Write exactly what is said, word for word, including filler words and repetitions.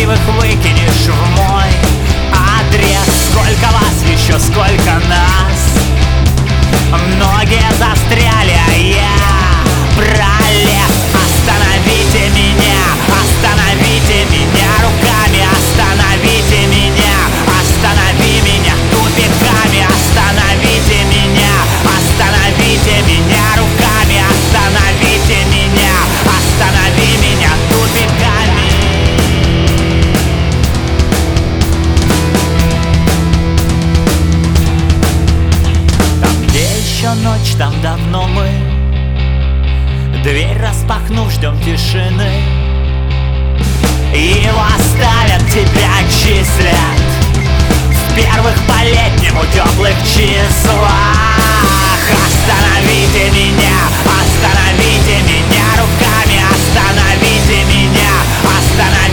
счастливых выкинешь в мой адрес. Сколько вас еще, сколько нас? Многие застряли, а я пролез. Остановите меня, остановите меня руками, остановите меня, останови меня тупиками, остановите меня, остановите меня руками, остановите меня, останови меня тупиками. Там, где еще ночь, там давно мы, дверь распахнув, ждем тишины. Его оставят, тебя отчислят в первых по-летнему теплых числах. Остановите меня, остановите меня руками, остановите меня, остановите